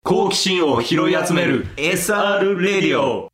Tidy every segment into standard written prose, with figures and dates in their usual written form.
好奇心を拾い集める SR レディオ。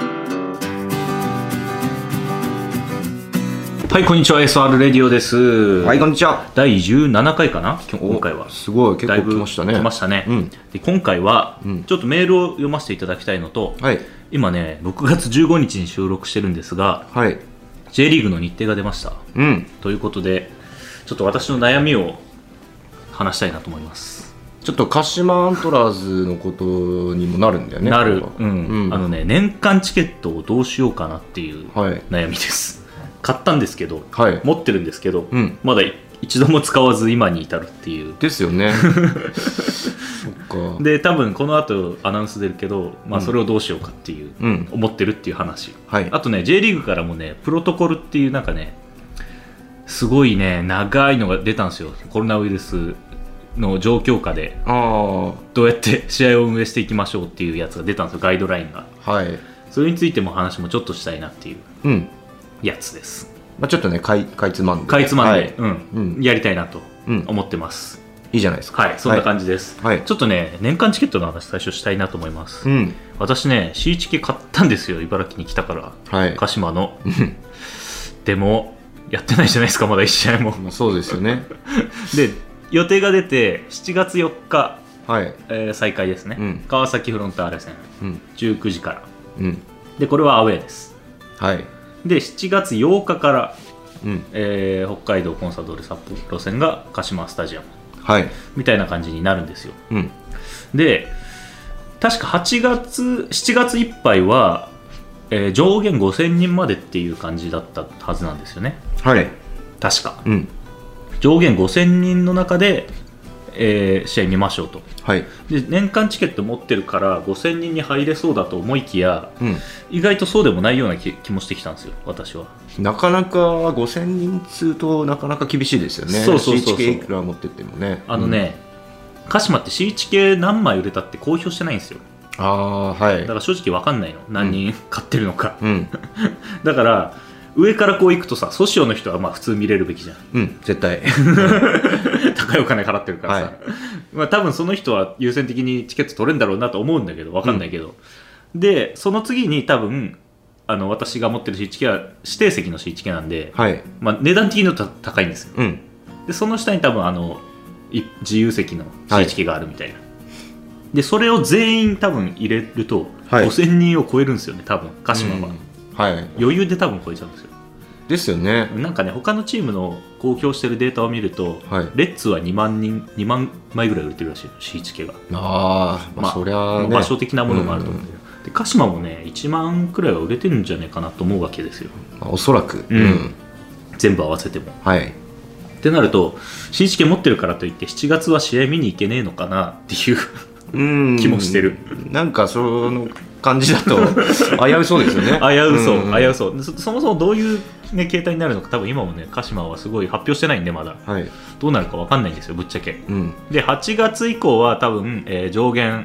はい、こんにちは。 SR レディオです。 はい、こんにちは。 第17回かな、今回は。 すごい、結構来ましたね。 来ましたね、で今回はちょっとメールを読ませていただきたいのと、今ね6月15日に収録してるんですが、J リーグの日程が出ました、ということでちょっと私の悩みを話したいなと思います。 ちょっと鹿島アントラーズのことにもなるんだよね。 なる、年間チケットをどうしようかなっていう悩みです、買ったんですけど、持ってるんですけど、まだ一度も使わず今に至るっていうですよね。そっか。 で多分この後アナウンス出るけど、それをどうしようかっていう、思ってるっていう話、あとね J リーグからもねプロトコルっていうなんかねすごいね長いのが出たんですよ。コロナウイルスの状況下でどうやって試合を運営していきましょうっていうやつが出たんですよ、ガイドラインが。それについても話もちょっとしたいなっていうやつです。 ちょっとねかいつまんでやりたいなと思ってます。 いいじゃないですか。 そんな感じです。ちょっとね年間チケットの話最初したいなと思います。私ね C チケ買ったんですよ、茨城に来たから、鹿島のでもやってないじゃないですか、まだ1試合も。 そうですよね。 で予定が出て7月4日、再開ですね、川崎フロンターレ戦、19時から、でこれはアウェーです。で7月8日から、北海道コンサドーレ札幌戦が鹿島スタジアム、みたいな感じになるんですよ。で確か7月いっぱいは、上限5000人までっていう感じだったはずなんですよね。確か、上限5000人の中で、試合見ましょうと、で年間チケット持ってるから5000人に入れそうだと思いきや、意外とそうでもないような気もしてきたんですよ、私は。 なかなか5000人数となかなか厳しいですよね。C チケいくら持ってってもね。 鹿島って C チケ何枚売れたって公表してないんですよ。だから正直分かんないの、何人買ってるのか、だから上からこう行くとさ、ソシオの人は普通見れるべきじゃん、 絶対高いお金払ってるからさ、多分その人は優先的にチケット取れるんだろうなと思うんだけど、分かんないけど、でその次に多分私が持ってる C チケは指定席の C チケなんで、値段的に言うと高いんですよ、でその下に多分自由席の C チケがあるみたいな、でそれを全員多分入れると5000人を超えるんですよね、多分鹿島は、余裕で多分超えちゃうんですよ。 ですよね。 なんかね他のチームの公表してるデータを見ると、レッツは2万枚ぐらい売れてるらしいの、 C チケが。 そりゃね、 場所的なものもあると思うんだけど、で鹿島もね1万くらいは売れてるんじゃないかなと思うわけですよ、 おそらく、 全部合わせても。ってなると C チケ持ってるからといって7月は試合見に行けねえのかなっていう気もしてる。 なんかその感じだと危うそうですよね。 危うそう。そもそもどういう、形態になるのか多分今もね鹿島はすごい発表してないんでまだ、どうなるか分かんないんですよ、ぶっちゃけ。で8月以降は多分、上限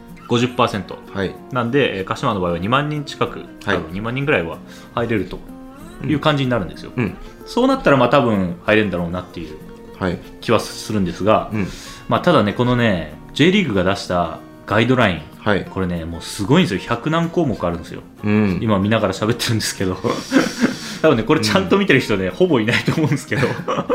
50%、なんで、鹿島の場合は2万人近く、多分2万人ぐらいは入れるという感じになるんですよ。そうなったら多分入れるんだろうなっていう気はするんですが、ただねこのね J リーグが出したガイドライン、これねもうすごいんですよ、100何項目あるんですよ、今見ながら喋ってるんですけど多分ねこれちゃんと見てる人ね、ほぼいないと思うんですけど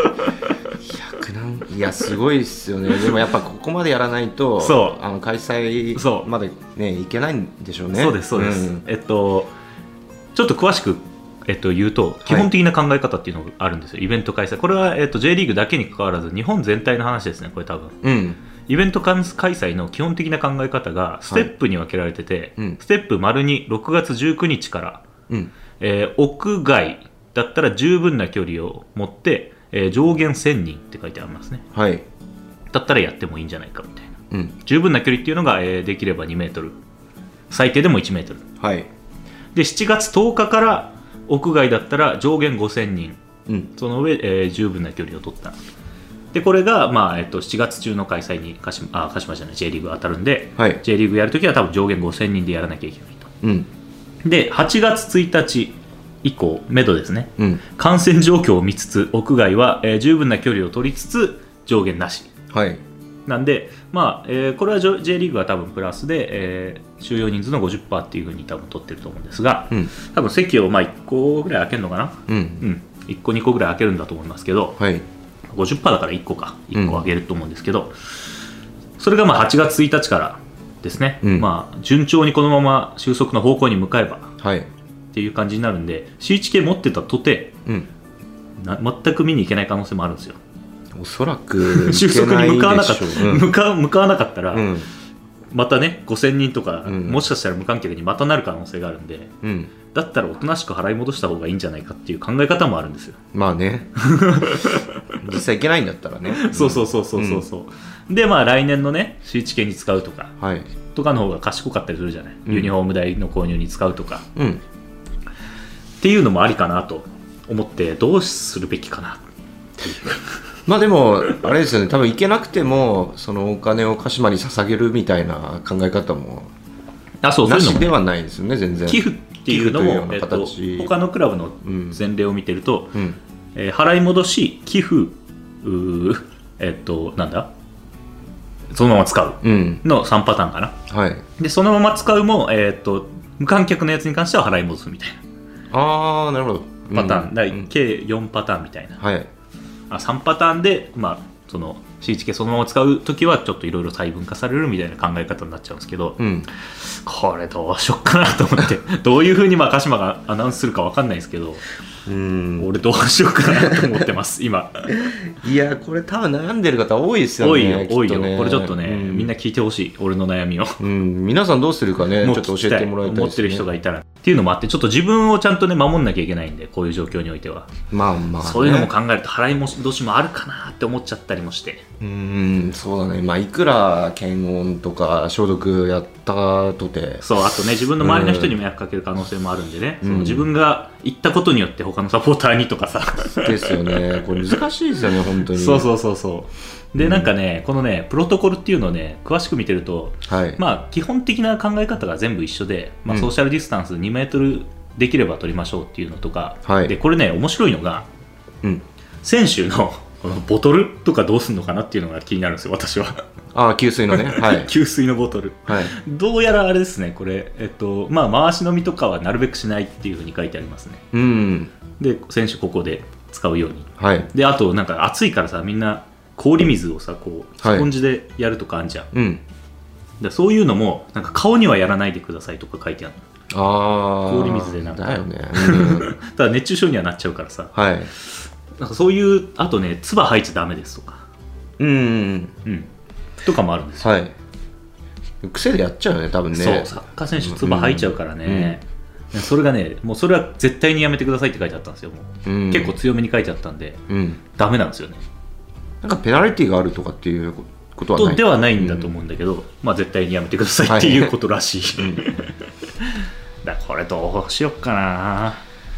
いやすごいですよね。でもやっぱここまでやらないと開催までねいけないんでしょうね。 そうです、ちょっと詳しく言うと基本的な考え方っていうのがあるんですよ、イベント開催。これは、J リーグだけに関わらず日本全体の話ですね、これ多分、イベント開催の基本的な考え方がステップに分けられてて、ステップ ② 6月19日から、屋外だったら十分な距離を持って、上限1000人って書いてありますね、だったらやってもいいんじゃないかみたいな、十分な距離っていうのが、できれば2メートル、最低でも1メートル、で7月10日から屋外だったら上限5000人、その上、十分な距離を取った。でこれが、7月中の開催に鹿島じゃない J リーグが当たるんで、J リーグやるときは多分上限5000人でやらなきゃいけないと、で8月1日以降めどですね、感染状況を見つつ屋外は、十分な距離を取りつつ上限なし、 なんで、まあこれは J リーグは多分プラスで、収容人数の 50% っていうふうに多分取ってると思うんですが、多分席をまあ1個ぐらい空けるのかな、1個2個ぐらい空けるんだと思いますけど、はい、50% だから1個空けると思うんですけど、それがまあ8月1日からですね、まあ順調にこのまま収束の方向に向かえば、っていう感じになるんで、 C1 系持ってたとて、全く見に行けない可能性もあるんですよ。 おそらく収束に向かわなかった、向かわなかったら、またね5000人とか、もしかしたら無観客にまたなる可能性があるんで、だったらおとなしく払い戻した方がいいんじゃないかっていう考え方もあるんですよ。 まあね実際行けないんだったらねそうでまあ来年のね C1 系に使うとか、とかの方が賢かったりするじゃない、ユニフォーム代の購入に使うとか、っていうのもありかなと思って、どうするべきかなっていうまあでもあれですよね、多分行けなくてもそのお金を鹿島に捧げるみたいな考え方もなしではないですよね。全然寄付っていうのも他のクラブの前例を見てると、払い戻し寄付なんだそのまま使うの3パターンかな、でそのまま使うも、無観客のやつに関しては払い戻すみたいな、なるほど、 パターン、計4パターンみたいな、3パターンで、まあ、その C1 系そのまま使うときはちょっといろいろ細分化されるみたいな考え方になっちゃうんですけど、これどうしよっかなと思ってどういうふうに鹿島がアナウンスするか分かんないですけど、俺どうしようかなと思ってます今いやこれ多分悩んでる方多いですよね。 多いよこれちょっとね、みんな聞いてほしい、俺の悩みを。 皆さんどうするかね、ちょっと教えてもらいたいですね。 思ってる人がいたらっていうのもあって、ちょっと自分をちゃんとね守んなきゃいけないんで、こういう状況においてはまあ、 そういうのも考えると払い戻しもあるかなって思っちゃったりもして、 そうだね、まあいくら検温とか消毒やったとて、 そうあとね自分の周りの人に迷惑かける可能性もあるんでね、その自分が行ったことによって他のサポーターにとかさですよね、これ難しいですよね本当に。 そうで、なんかねこのねプロトコルっていうのをね詳しく見てると、まあ基本的な考え方が全部一緒で、まあ、ソーシャルディスタンス2メートルできれば取りましょうっていうのとか、でこれね面白いのが、選手のこのボトルとかどうするのかなっていうのが気になるんですよ私は。 給水のね、 給水のボトル、どうやらあれですねこれ、まあ回し飲みとかはなるべくしないっていうふうに書いてありますね。で選手ここで使うように、であとなんか暑いからさ、みんな氷水をさこうスポンジでやるとかあんじゃん、でそういうのもなんか顔にはやらないでくださいとか書いてあるの。氷水でなんかだよね、 ただ熱中症にはなっちゃうからさ、なんかそういう、あとね唾吐いちゃダメですとかとかもあるんですよ。 癖でやっちゃうよね多分ね。 そうサッカー選手唾吐いちゃうからね、それがねもうそれは絶対にやめてくださいって書いてあったんですよ。もう結構強めに書いてあったんで、ダメなんですよね。 なんかペナルティがあるとかっていうことはないではないんだと思うんだけど、まあ絶対にやめてくださいっていうことらしい、だからこれどうしよっかな。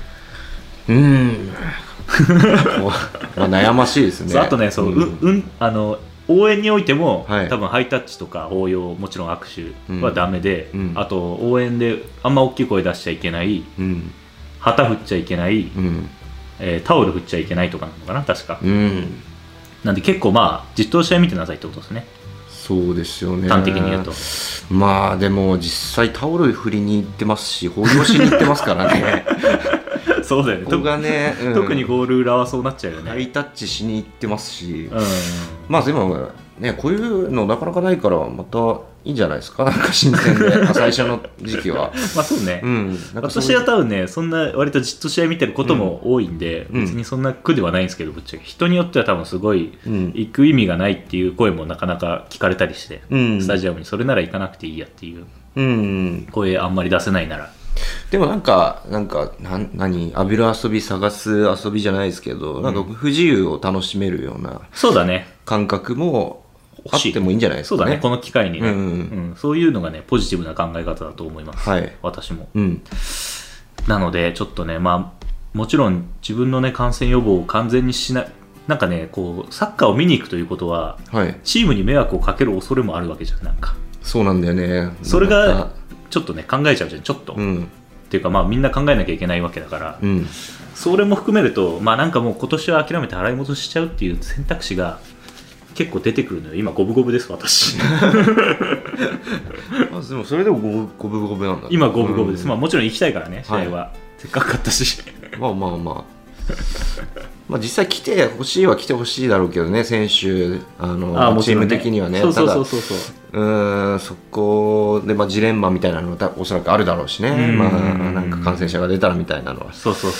まあ悩ましいですね。 あとね応援においても、多分ハイタッチとか応用、もちろん握手はダメで、あと応援であんま大きい声出しちゃいけない、旗振っちゃいけない、タオル振っちゃいけないとかなのかな確か、なんで結構まあ実闘試合見てなさいってことですね。 そうですよね、 端的に言うと。 まあでも実際タオル振りに行ってますし、抱擁しに行ってますからねそうだよね、 ここがね、 特にゴール裏はそうなっちゃうよね。 ハイタッチしに行ってますし、まあでもねこういうのなかなかないからまたいいんじゃないですか、なんか新鮮で最初の時期はまあそうね、私は多分ねそんな割とじっと試合見てることも多いんで、別にそんな苦ではないんですけど、ぶっちゃけ人によっては多分すごい行く意味がないっていう声もなかなか聞かれたりして、スタジアムにそれなら行かなくていいやっていう声あんまり出せないなら。 でもなんか何浴びる遊び探す遊びじゃないですけど、なんか不自由を楽しめるような感覚もあってもいいんじゃないですかね。 そうだね、この機会にね、そういうのがねポジティブな考え方だと思います、私も、なのでちょっとね、まあもちろん自分のね感染予防を完全にしない、なんかねこうサッカーを見に行くということは、チームに迷惑をかける恐れもあるわけじゃん。なんかそうなんだよね。 それがちょっとね考えちゃうじゃん、ちょっと、っていうかまあみんな考えなきゃいけないわけだから、それも含めるとまあなんかもう今年は諦めて払い戻ししちゃうっていう選択肢が結構出てくるのよ。今五分五分です私でもそれでも五分五分なんだ。 今五分五分です、もちろん行きたいからね試合は、せっかく勝ったしまあ実際来てほしいは来てほしいだろうけどね、選手チーム的にはね。ただそこでジレンマみたいなのがおそらくあるだろうしね。なんか感染者が出たらみたいなのは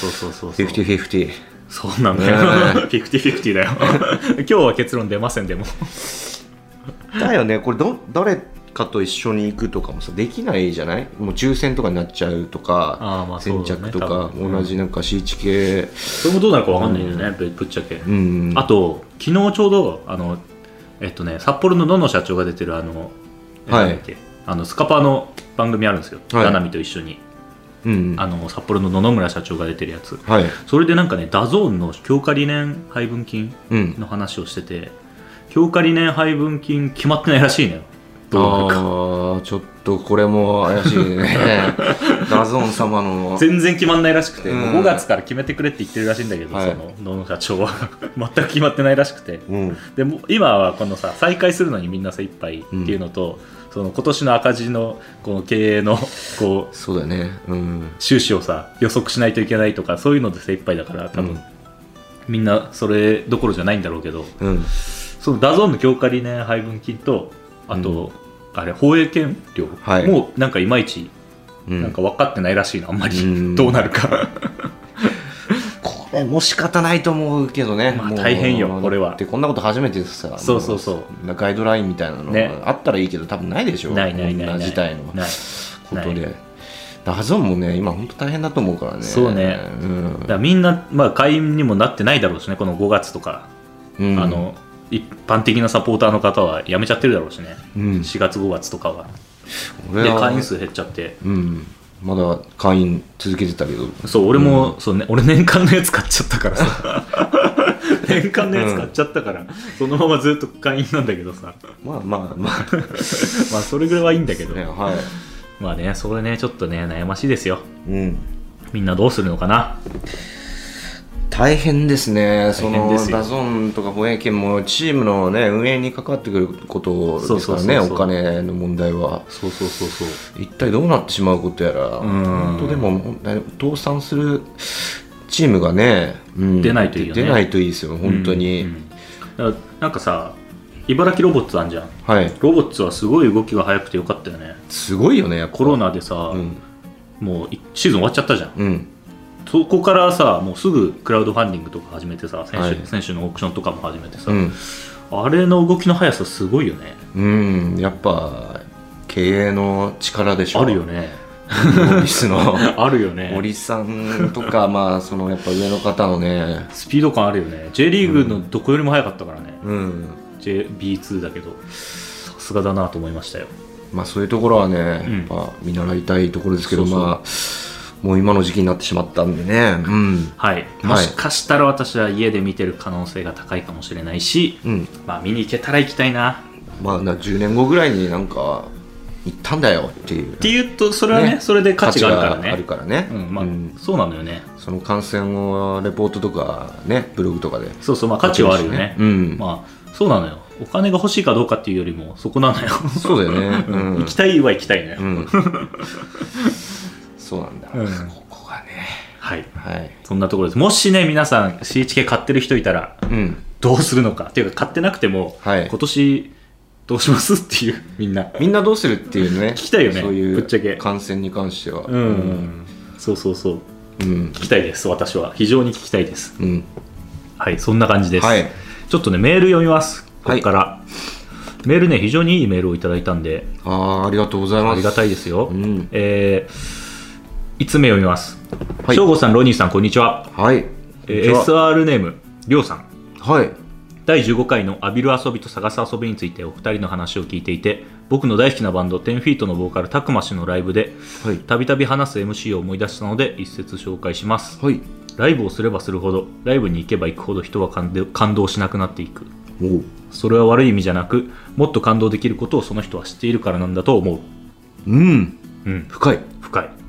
50-50。 そうなんだよ50-50だよ今日は結論出ません。でもだよね、これ誰かと一緒に行くとかもさできないじゃない。もう抽選とかになっちゃうとか、先着とか、同じなんか C1 系、 それもどうなるか分かんないよね、ぶっちゃけ。あと昨日ちょうど札幌の野々社長が出てるスカパーの番組あるんですよ、ナナミと一緒に。札幌の野々村社長が出てるやつ、それでなんかね、ダゾーンの強化理念配分金の話をしてて、強化理念配分金決まってないらしいのよ。どうなるかちょっとこれも怪しいねダゾーン様の全然決まんないらしくて、もう5月から決めてくれって言ってるらしいんだけど、その野々社長は全く決まってないらしくて、でも今はこのさ再開するのにみんな精一杯っていうのと、その今年の赤字のこの経営のこうそうだね、 収支をさ予測しないといけないとか、そういうので精一杯だから、多分、みんなそれどころじゃないんだろうけど、そのダゾーンの強化理念配分金と、あと、あれ放映権料もなんかいまいちなんか分かってないらしいの、あんまりどうなるかこれも仕方ないと思うけどね。 大変よこれは。 でこんなこと初めてさ、ガイドラインみたいなのがあったらいいけど、多分ないでしょ。 ない自体のことで。ダゾーンもね今本当大変だと思うからね。 そうね、だからみんな会員にもなってないだろうしね、この5月とか、一般的なサポーターの方は辞めちゃってるだろうしね、4月5月とかは。で会員数減っちゃって、 まだ会員続けてたけど、 そう俺も、そうね、俺年間のやつ買っちゃったからさ年間のやつ買っちゃったから、そのままずっと会員なんだけどさ、まあそれぐらいはいいんだけど、まあね、それねちょっとね悩ましいですよ。みんなどうするのかな。 大変ですね。そのダゾーンとか放映権もチームの、ね、運営に関わってくることですからね、お金の問題は。一体どうなってしまうことやら、本当でも倒産するチームがね、 出ないといいよね。 出ないといいですよ本当に。 なんかさ、茨城ロボッツあんじゃん、ロボッツはすごい動きが速くてよかったよね。 すごいよね、やっぱコロナでさ、もうシーズン終わっちゃったじゃん、そこからさもうすぐクラウドファンディングとか始めてさ、選手のオークションとかも始めてさ、あれの動きの速さすごいよね。 やっぱ経営の力でしょ。 あるよねオリスのあるよね、 森さんとかそのやっぱ上の方のねスピード感あるよね。 J リーグのどこよりも速かったからね、B2 だけどさすがだなと思いましたよ。 そういうところはね、やっぱ見習いたいところですけど、もう今の時期になってしまったんでね、 もしかしたら私は家で見てる可能性が高いかもしれないし、見に行けたら行きたいな。 10年後ぐらいになんか行ったんだよっていうと、それはねそれで価値があるからね。 そうなのよね。 その観戦をレポートとかね、ブログとかで価値はあるよね。そうなのよ。お金が欲しいかどうかっていうよりもそこなのよ。 そうだよね、 行きたいは行きたいのよ、 そうなんだ、ここがね。 そんなところです。もしね皆さん C1 系買ってる人いたら、どうするのかっていうか、買ってなくても、今年どうしますっていう、みんなどうするっていうね聞きたいよね。 そういうぶっちゃけ観戦に関しては、 そう、聞きたいです。私は非常に聞きたいです。そんな感じです。ちょっとねメール読みます。ここから、メールね非常にいいメールをいただいたんで、 ありがとうございます。 ありがたいですよ。5つ目読みます。翔吾さん、ロニーさん、こんにちは。SR ネームりょうさん。第15回の浴びる遊びと探す遊びについてお二人の話を聞いていて、僕の大好きなバンド10フィートのボーカルたくま氏のライブでたびたび話す MC を思い出したので一節紹介します。ライブをすればするほど、ライブに行けば行くほど人は感動しなくなっていく。それは悪い意味じゃなく、もっと感動できることをその人は知っているからなんだと思う。 深い。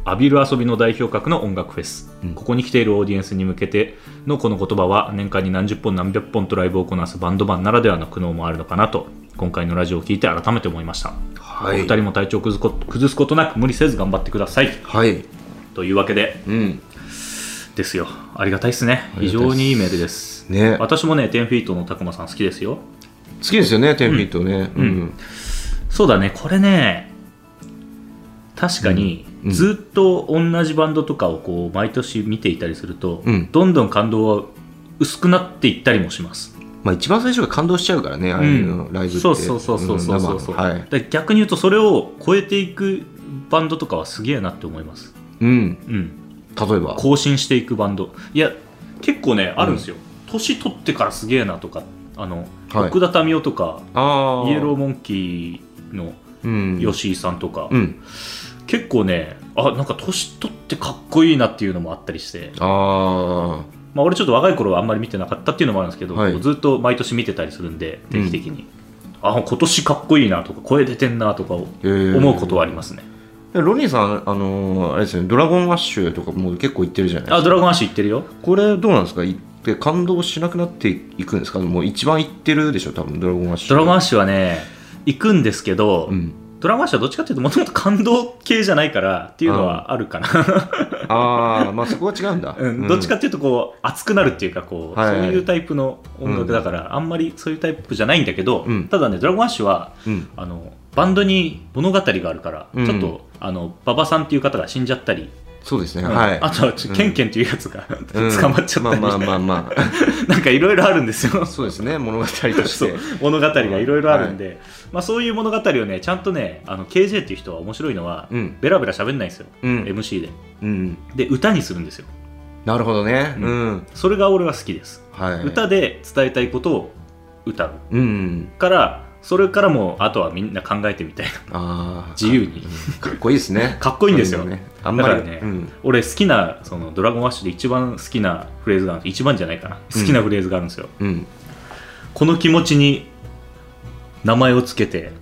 浴びる遊びの代表格の音楽フェス、ここに来ているオーディエンスに向けてのこの言葉は、年間に何十本何百本とライブをこなすバンドマンならではの苦悩もあるのかなと、今回のラジオを聞いて改めて思いました。お二人も体調を崩すことなく無理せず頑張ってください。というわけで、ですよ。ありがたいですね。非常にいいメールです、ね。私もね、10フィートのたくまさん好きですよ。 好きですよね、10フィートね。 そうだね、これね、確かにずっと同じバンドとかをこう毎年見ていたりすると、どんどん感動は薄くなっていったりもします。 一番最初が感動しちゃうからね、ああいうのライブって。 そう逆に言うと、それを超えていくバンドとかはすげえなって思います。例えば更新していくバンド、いや結構ねあるんですよ。年取ってからすげえなとか、奥田民生とかイエローモンキーの吉井さんとか、結構ね、なんか年取ってかっこいいなっていうのもあったりして、俺ちょっと若い頃はあんまり見てなかったっていうのもあるんですけど、ずっと毎年見てたりするんで、定期的に、今年かっこいいなとか声出てんなとか思うことはありますね。 ロニーさん、あれですよね、ドラゴンアッシュとかも結構行ってるじゃないですか。 ドラゴンアッシュ行ってるよ。 これどうなんですか、行って感動しなくなっていくんですか。もう一番行ってるでしょ多分、ドラゴンアッシュ。 ドラゴンアッシュはね行くんですけど、ドラゴンアッシュはどっちかっていうともともと感動系じゃないからっていうのはあるかな。 そこは違うんだ。 どっちかっていうとこう熱くなるっていうかそういうタイプの音楽だから、あんまりそういうタイプじゃないんだけど、ただね、ドラゴンアッシュは、バンドに物語があるから、ちょっと馬場さんっていう方が死んじゃったり、 そうですね、 あとはケンケンっていうやつが捕まっちゃったり、なんかいろいろあるんですよ。 そうですね、物語として物語がいろいろあるんで、そういう物語をねちゃんとね、KJ っていう人は面白いのは、ベラベラ喋んないんですよ、MC で、で歌にするんですよ。 なるほどね、 それが俺は好きです、歌で伝えたいことを歌う、からそれからもあとはみんな考えてみたいな、自由にかっこいいですね。 かっこいいんですよ。 あんまりだからね、俺好きなそのドラゴンアッシュで一番好きなフレーズがあるんです。一番じゃないかな、好きなフレーズがあるんですよ。この気持ちに名前をつけて、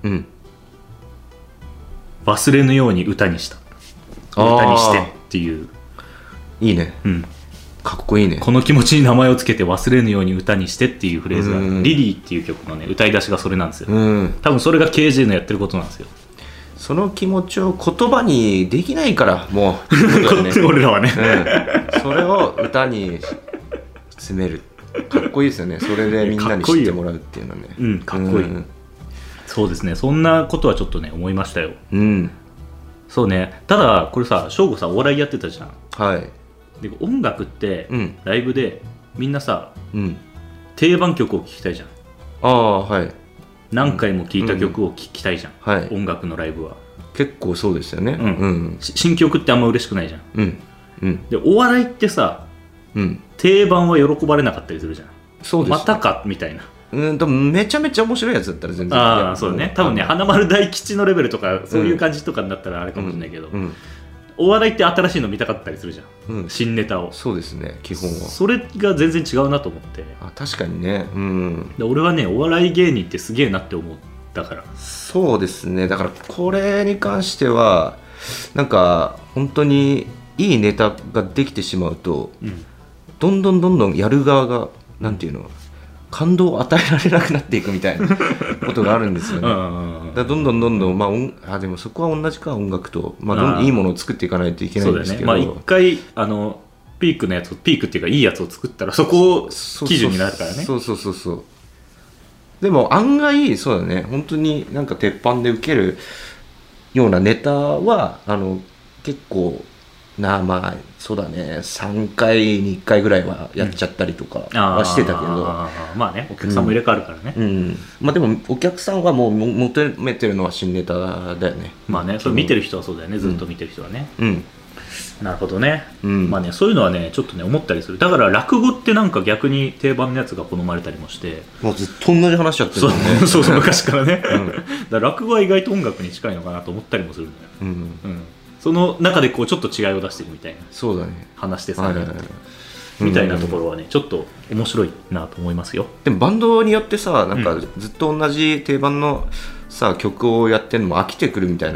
忘れぬように歌にした、歌にしてっていう。 いいね、かっこいいね。 この気持ちに名前をつけて忘れぬように歌にしてっていうフレーズが、リリーっていう曲のね歌い出しがそれなんですよ。多分それが KJ のやってることなんですよ。 その気持ちを言葉にできないからもう俺らはね、 それを歌に詰める、かっこいいですよね。それでみんなに知ってもらうっていうのはね、 かっこいい、そうですね。そんなことはちょっとね思いましたよ。そうね。ただこれさ、翔吾さお笑いやってたじゃん。で音楽って、ライブでみんなさ、定番曲を聴きたいじゃん。何回も聴いた曲を聴きたいじゃん、音楽のライブは。 結構そうですよね、 新曲ってあんま嬉しくないじゃん、でお笑いってさ、定番は喜ばれなかったりするじゃん。そうです、またかみたいな。 でもめちゃめちゃ面白いやつだったら全然。 そうね、多分ね、花丸大吉のレベルとかそういう感じとかになったらあれかもしれないけど、お笑いって新しいの見たかったりするじゃん、新ネタを。 そうですね、基本は。 それが全然違うなと思って。 確かにね、 で俺はね、お笑い芸人ってすげえなって思ったから。 そうですね、だからこれに関してはなんか本当にいいネタができてしまうと、どんどんやる側がなんていうの、感動を与えられなくなっていくみたいなことがあるんですよね。だどんどん、でもそこは同じか、音楽と、いいものを作っていかないといけないんですけど、 一回ピークのやつを、ピークっていうかいいやつを作ったらそこを基準になるからね。 そうでも案外そうだね、本当になんか鉄板で受けるようなネタは結構そうだね、3回に1回ぐらいはやっちゃったりとかはしてたけど、 お客さんも入れ替わるからね。 でもお客さんはもう求めてるのは新ネタだよね。 それ見てる人はそうだよね、ずっと見てる人はね。なるほどね。そういうのはねちょっとね思ったりする。だから落語ってなんか逆に定番のやつが好まれたりもして、 もうずっと同じ話しちゃってるもんね。 そう昔からね。だから落語は意外と音楽に近いのかなと思ったりもするんだよ。その中でこうちょっと違いを出してるみたいな。 そうだね。 話してさ、みたいなところはねちょっと面白いなと思いますよ。 でもバンドによってさ、なんかずっと同じ定番のさ曲をやってるのも飽きてくるみたいな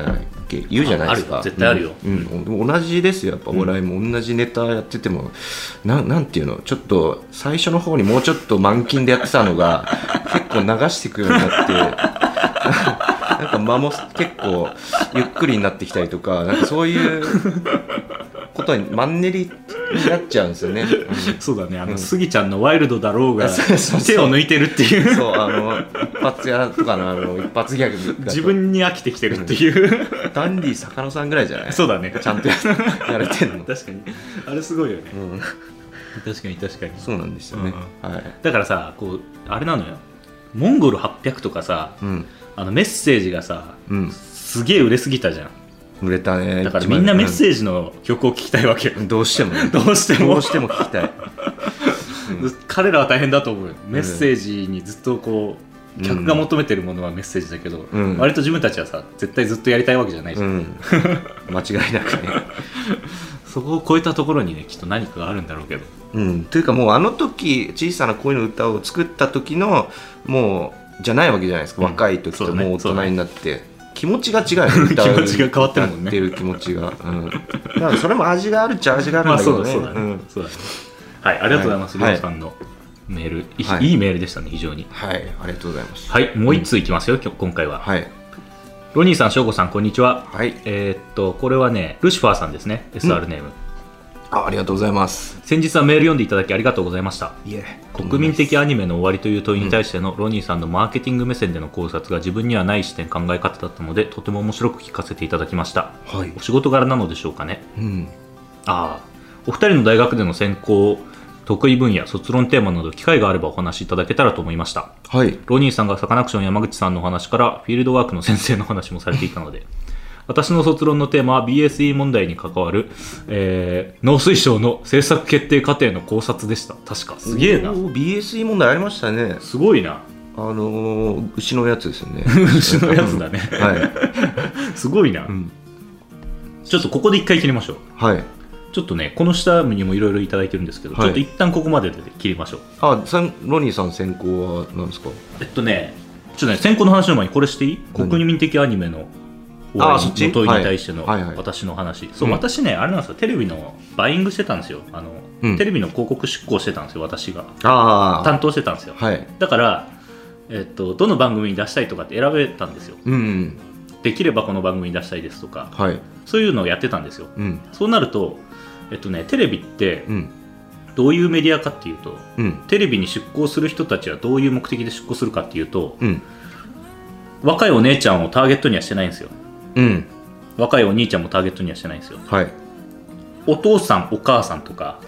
け言うじゃないですか。 絶対あるよ、 同じですよ。やっぱお笑いも同じネタやってても、なんていうの、ちょっと最初の方にもうちょっと満勤でやってたのが結構流していくようになってなんか間も結構ゆっくりになってきたりとか、なんかそういうことにマンネリになっちゃうんですよね。 そうだね、スギちゃんのワイルドだろうが手を抜いてるっていうそう一発屋とかの一発ギャグ自分に飽きてきてるっていうダンディ坂野さんぐらいじゃない？ そうだね、 ちゃんとやれてんの。 確かにあれすごいよね、確かにそうなんですよね、はい、 だからさ、こうあれなのよ、モンゴル800とかさ、メッセージがさ、すげえ売れすぎたじゃん。 売れたね。 だからみんなメッセージの曲を聴きたいわけよ、 どうしてもねどうしても聴きたい彼らは大変だと思うよ。メッセージにずっとこう客が求めてるものはメッセージだけど、割と自分たちはさ絶対ずっとやりたいわけじゃないじゃん、 間違いなくねそこを超えたところにねきっと何かがあるんだろうけど、 というかもうあの時小さな恋の歌を作った時のもうじゃないわけじゃないですか、若い時ともう大人になって、気持ちが違うよね気持ちが変わってるもんね、 歌ってる気持ちが、だからそれも味があるっちゃ味があるんだけどね。 そうだね、はい、ありがとうございます、りょうさんのメール、いいメールでしたね、非常に。 はい、ありがとうございます。 はい、もう一通いきますよ、今回は。はい。ロニーさん、ショーゴさん、こんにちは。はい。これはね、ルシファーさんですね、SR ネーム。 ありがとうございます。 先日はメール読んでいただきありがとうございました。国民的アニメの終わりという問いに対してのロニーさんのマーケティング目線での考察が自分にはない視点、考え方だったので、とても面白く聞かせていただきました。はい、お仕事柄なのでしょうかね。お二人の大学での専攻、得意分野、卒論テーマなど機会があればお話しいただけたらと思いました。はい、ロニーさんがサカナクション山口さんのお話からフィールドワークの先生の話もされていたので私の卒論のテーマは BSE 問題に関わる、農水省の政策決定過程の考察でした。確かすげえな。 BSE 問題ありましたね。 すごいな。 牛のやつですよね牛のやつだねはいすごいな、ちょっとここで一回切りましょう。はい。ちょっとね、この下にもいろいろいただいてるんですけど、ちょっと一旦ここまでで切りましょう。 ロニーさん専攻は何ですか？ 専攻の話の前にこれしていい？国民的アニメの終わりの問いに対しての私の話。そう、私ね、あれなんですよ、テレビのバイングしてたんですよ。テレビの広告出稿してたんですよ、私が。担当してたんですよ。だから、どの番組に出したいとかって選べたんですよ。できればこの番組に出したいですとか、そういうのをやってたんですよ。そうなると、テレビってどういうメディアかっていうと、テレビに出向する人たちはどういう目的で出向するかっていうと、若いお姉ちゃんをターゲットにはしてないんですよ。若いお兄ちゃんもターゲットにはしてないんですよ。お父さんお母さんとか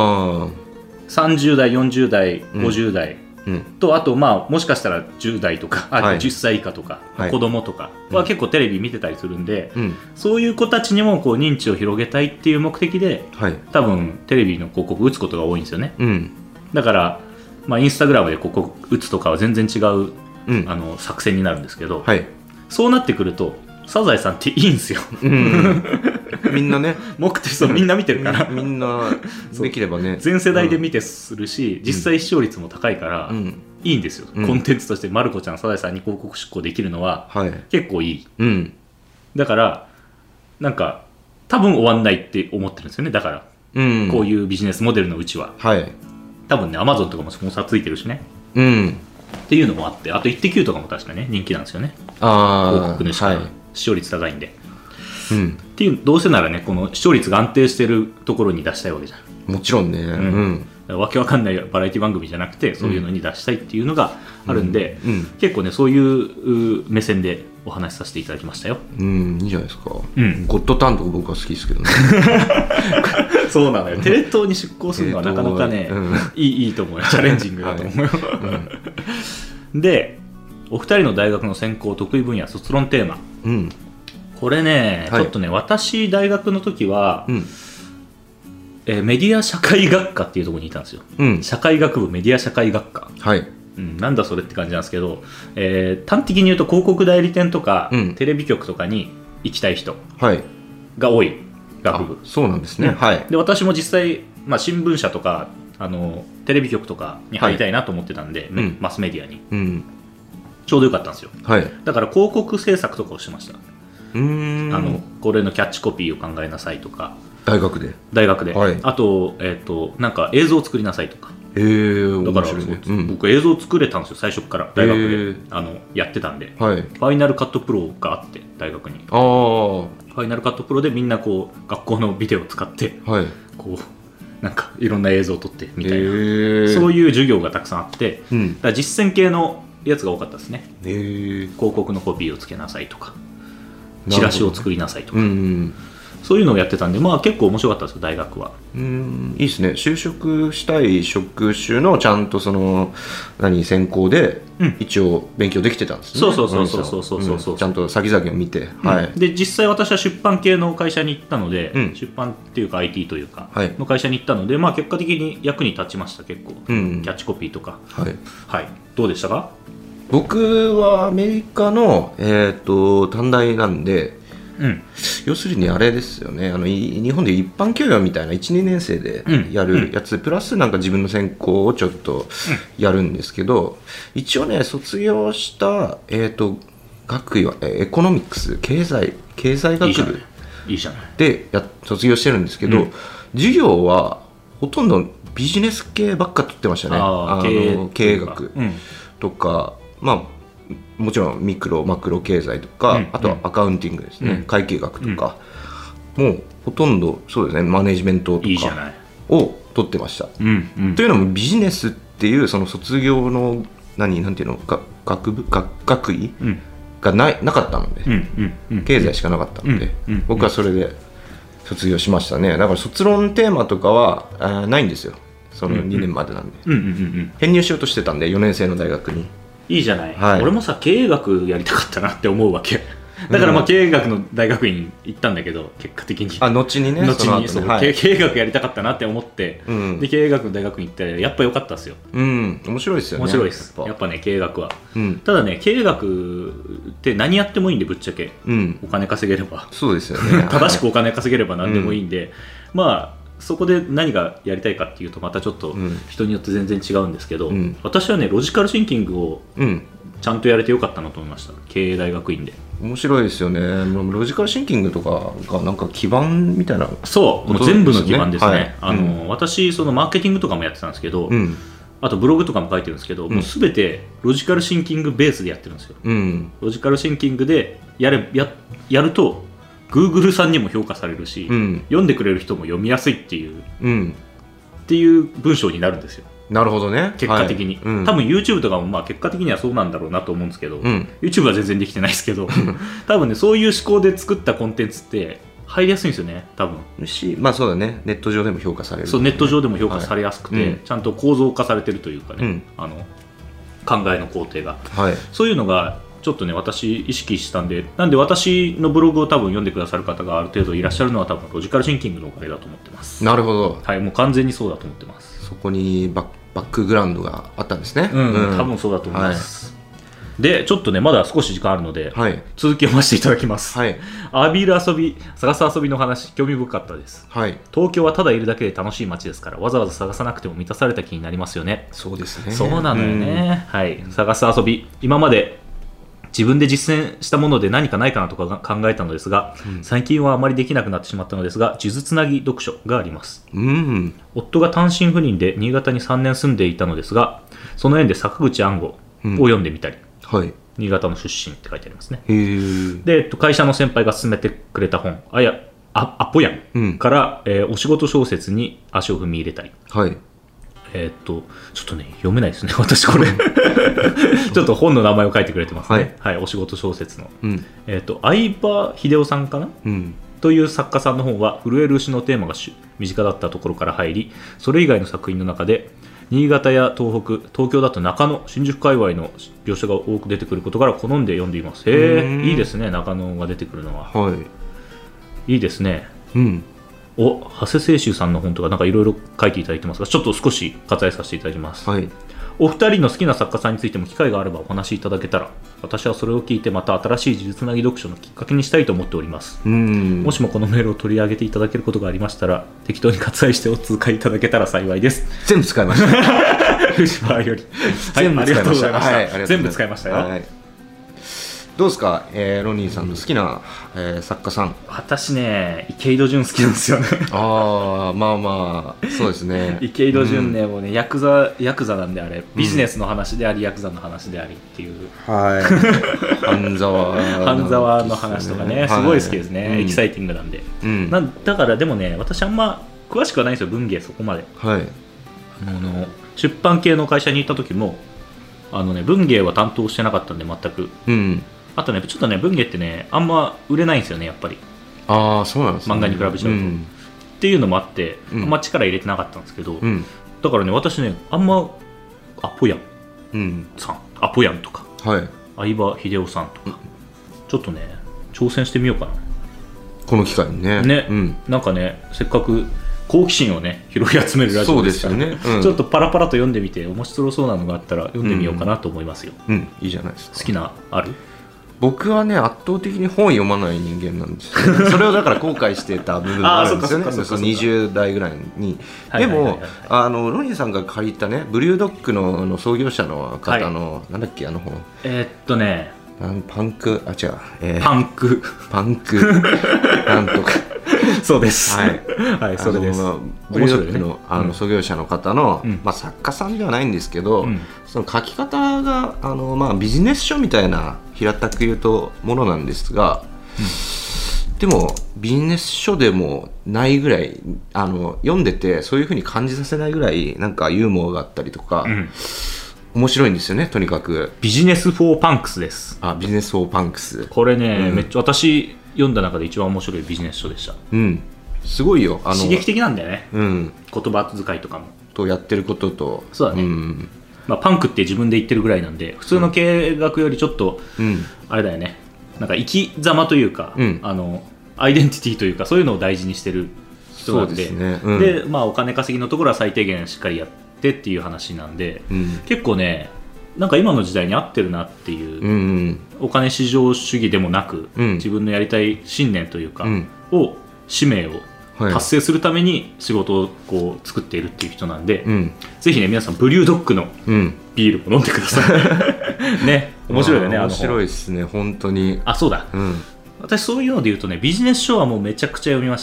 30代40代50代と、あともしかしたら10代とか10歳以下とか子供とかは結構テレビ見てたりするんで、そういう子たちにもこう認知を広げたいっていう目的で、多分テレビの広告打つことが多いんですよね。だからインスタグラムで広告打つとかは全然違う作戦になるんですけど、そうなってくるとサザエさんっていいんですよみんなね目的そうみんな見てるからみんなできればね全世代で見てするし、実際視聴率も高いから、いいんですよ、コンテンツとしてまる子ちゃんサザエさんに広告出稿できるのは、結構いい、だからなんか多分終わんないって思ってるんですよね。だから、こういうビジネスモデルのうちは、多分ねアマゾンとかもスポンサーついてるしね、っていうのもあって、あとイッテ Q とかも確かね人気なんですよね、広告主から、視聴率高いんで、っていう、どうせならねこの視聴率が安定してるところに出したいわけじゃん。 もちろんね、 わけわかんないバラエティ番組じゃなくてそういうのに出したいっていうのがあるんで、結構ねそういう目線でお話しさせていただきましたよ。 いいじゃないですか、ゴッドタンとか僕は好きですけどねそうなのよ、テレ東に出向するのはなかなかね、いいと思うよ、チャレンジングだと思うよ、でお二人の大学の専攻得意分野卒論テーマ、これね、ちょっとね私大学の時は、メディア社会学科っていうところにいたんですよ、社会学部メディア社会学科、なんだそれって感じなんですけど、端的に言うと広告代理店とか、テレビ局とかに行きたい人が多い学部。 そうなんですね、 で私も実際、新聞社とかテレビ局とかに入りたいなと思ってたんで、マスメディアに、ちょうどよかったんですよ、だから広告制作とかをしました。 これのキャッチコピーを考えなさいとか、 大学で、 はい、あと、なんか映像を作りなさいとか。だから、僕映像作れたんですよ、最初から大学でやってたんで、はい、ファイナルカットプロがあって大学に。ファイナルカットプロでみんなこう学校のビデオを使って、はい、こうなんかいろんな映像を撮ってみたいな、そういう授業がたくさんあって、だから実践系のやつが多かったですね。広告のコピーをつけなさいとか、チラシを作りなさいとか、そういうのをやってたんで、まあ結構面白かったですよ、大学は。 いいですね。就職したい職種のちゃんとその専攻で一応勉強できてたんですね。 そう、 ちゃんと先々を見て、 で実際私は出版系の会社に行ったので、出版っていうか IT というかの会社に行ったので、まあ結果的に役に立ちました。結構キャッチコピーとか、どうでしたか？ 僕はアメリカの短大なんで、要するにあれですよね、日本で一般教養みたいな 1,2 年生でやるやつ、プラスなんか自分の専攻をちょっとやるんですけど、一応ね卒業した学位はエコノミクス、経済学部で卒業してるんですけど、授業はほとんどビジネス系ばっか取ってましたね。経営学とか、まあもちろんミクロマクロ経済とか、あとはアカウンティングですね、会計学とか、もうほとんどそうですね、マネジメントとかを取ってました。というのもビジネスっていうその卒業のなんていうの学位がなかったので、経済しかなかったので、僕はそれで卒業しましたね。だから卒論テーマとかはないんですよ、その2年までなんで。編入しようとしてたんで、4年生の大学に。 いいじゃない、俺もさ経営学やりたかったなって思うわけだからまあ経営学の大学院行ったんだけど、結果的に後に経営学やりたかったなって思って、で経営学の大学院行ってやっぱ良かったですよ。 面白いですよね。 面白いです。やっぱね経営学は、ただね経営学って何やってもいいんで、ぶっちゃけ、お金稼げれば、 そうですよね正しくお金稼げれば何でもいいんで、まあそこで何がやりたいかっていうとまたちょっと人によって全然違うんですけど、私はねロジカルシンキングをちゃんとやれてよかったなと思いました。経営大学院で面白いですよね。ロジカルシンキングとかがなんか基盤みたいな、 そうもう全部の基盤ですね。私そのマーケティングとかもやってたんですけど、あとブログとかも書いてるんですけど、もう全てロジカルシンキングベースでやってるんですよ。ロジカルシンキングでやるとGoogle さんにも評価されるし、読んでくれる人も読みやすいっていう文章になるんですよ。 なるほどね。 結果的に、多分 YouTube とかもまあ結果的にはそうなんだろうなと思うんですけど、YouTube は全然できてないですけど多分ねそういう思考で作ったコンテンツって入りやすいんですよね、多分。 まあそうだね、ネット上でも評価される、 そうネット上でも評価されやすくて、ちゃんと構造化されてるというかね、考えの工程が、そういうのがちょっとね私意識したんで、なんで私のブログを多分読んでくださる方がある程度いらっしゃるのは多分ロジカルシンキングのおかげだと思ってます。 なるほど。 はい、もう完全にそうだと思ってます。 そこにバックグラウンドがあったんですね。 多分そうだと思います。でちょっとねまだ少し時間あるので、続きを読ませていただきます。アビール遊び探す遊びの話興味深かったです。東京はただいるだけで楽しい街ですから、わざわざ探さなくても満たされた気になりますよね。 そうですね。 そうなのよね。探す遊び、今まで自分で実践したもので何かないかなとか考えたのですが、最近はあまりできなくなってしまったのですが、数珠つなぎ読書があります。夫が単身赴任で新潟に3年住んでいたのですが、その縁で坂口安吾を読んでみたり、新潟の出身って書いてありますね。で、会社の先輩が勧めてくれた本アポヤンから、お仕事小説に足を踏み入れたり、ちょっとね読めないですね私これちょっと本の名前を書いてくれてますね。お仕事小説の、相葉秀夫さんかな、という作家さんの本は震える牛のテーマが身近だったところから入り、それ以外の作品の中で新潟や東北、東京だと中野、新宿界隈の描写が多く出てくることから好んで読んでいます。いいですね、中野が出てくるのは。いいですね。長谷清舟さんの本とかなんかいろいろ書いていただいてますが、ちょっと少し割愛させていただきます。お二人の好きな作家さんについても機会があればお話しいただけたら、私はそれを聞いてまた新しい数珠つなぎ読書のきっかけにしたいと思っております。もしもこのメールを取り上げていただけることがありましたら、適当に割愛してお通過いただけたら幸いです。 全部使いました藤原より、ありがとうございました。全部使いましたよ。 どうですか、ロニーさんの好きな、作家さん。 私ね、池井戸潤好きなんですよね。 ああ、まあまあそうですね。 池井戸潤ね、もうね、ヤクザなんで、あれビジネスの話であり、ヤクザの話でありっていう、 はい。半沢の話とかね、すごい好きですね。エキサイティングなんで、だからでもね、私あんま詳しくはないんですよ、文芸そこまで。 はい。 出版系の会社に行った時も文芸は担当してなかったんで全く、あとねちょっとね文芸ってねあんま売れないんですよねやっぱり。 ああそうなんですね。 漫画に比べちゃうと、っていうのもあって、あんま力入れてなかったんですけど、だからね私ねあんまアポヤンさん、アポヤンとか、相葉秀夫さんとか、ちょっとね挑戦してみようかなこの機会にね。 なんかねせっかく好奇心をね拾い集めるラジオですからね、ちょっとパラパラと読んでみて面白そうなのがあったら読んでみようかなと思いますよ。 いいじゃないですか。 好きなある？ 僕はね圧倒的に本読まない人間なんですよ、ね、それをだから後悔してた部分があるんですよね。20代ぐらいに。でもロニーさんが借りたねブリュードッグの創業者の方の、なんだっけ本。 パンク違う、 パンクなんとかそうです。はい、それです。 ブリュードッグの創業者の方の作家さんではないんですけど、その書き方がビジネス書みたいな平たく言うとものなんですが、でもビジネス書でもないぐらい読んでてそういう風に感じさせないぐらいなんかユーモアがあったりとか。面白いんですよね。とにかくビジネスフォーパンクスです。 ビジネスフォーパンクス、 これね、めっちゃ私読んだ中で一番面白いビジネス書でした。 すごいよ。 刺激的なんだよね、言葉遣いとかもとやってることと。 そうだね、パンクって自分で言ってるぐらいなんで普通の経営学よりちょっと、あれだよね、なんか生き様というか、アイデンティティというかそういうのを大事にしてる人なんで、で、お金稼ぎのところは最低限しっかりやってっていう話なんで、結構ねなんか今の時代に合ってるなっていう、お金至上主義でもなく、自分のやりたい信念というか、使命を達成するために仕事をこう作っているっていう人なんで、ぜひね皆さんブリュードッグのビールを飲んでください。ね、面白いよね。 面白いですね本当に。 そうだ、私そういうので言うとねビジネス書はもうめちゃくちゃ読みました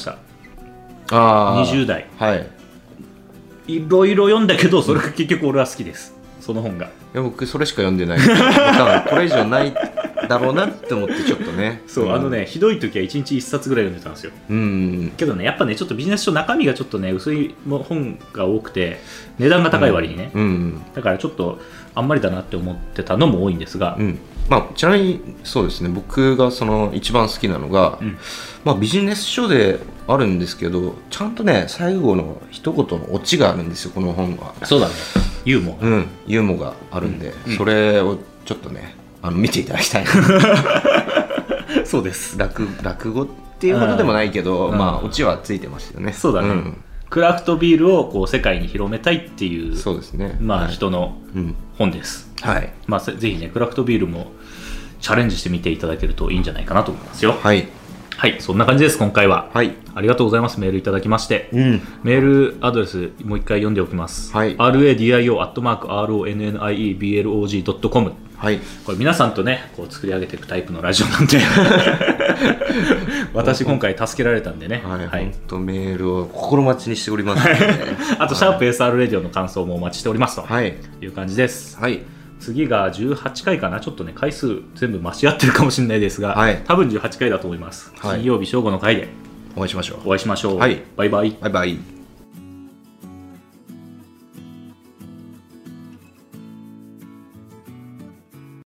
。20代、いろいろ読んだけどそれが結局俺は好きです、その本が。いや僕それしか読んでない多分これ以上ないだろうなって思ってちょっとね。 そうひどい時は1日1冊ぐらい読んでたんですよ。けどねやっぱねちょっとビジネス書中身がちょっとね薄い本が多くて値段が高い割にね、だからちょっとあんまりだなって思ってたのも多いんですが、 ちなみにそうですね僕がその一番好きなのが、ビジネス書であるんですけどちゃんとね最後の一言のオチがあるんですよこの本は。 そうだね、ユーモア、 ユーモアがあるんで、それをちょっとね見ていただきたいな。 そうです。 落語っていうことでもないけど、オチはついてますよね。 そうだね、クラフトビールをこう世界に広めたいっていう、 そうですね、 人の本です。ぜひねクラフトビールもチャレンジしてみていただけるといいんじゃないかなと思いますよ。そんな感じです今回は。ありがとうございます。メールいただきまして、メールアドレスもう一回読んでおきます。radio@ronnnieblog.com。これ皆さんとねこう作り上げていくタイプのラジオなんで私今回助けられたんでね、 本当メールを心待ちにしております、 あとシャープ SR レディオの感想もお待ちしておりますという感じです。次が18回かな。ちょっとね回数全部間違ってるかもしれないですが、多分18回だと思います。金曜日正午の回でお会いしましょう。 バイバイ。 バイバイ。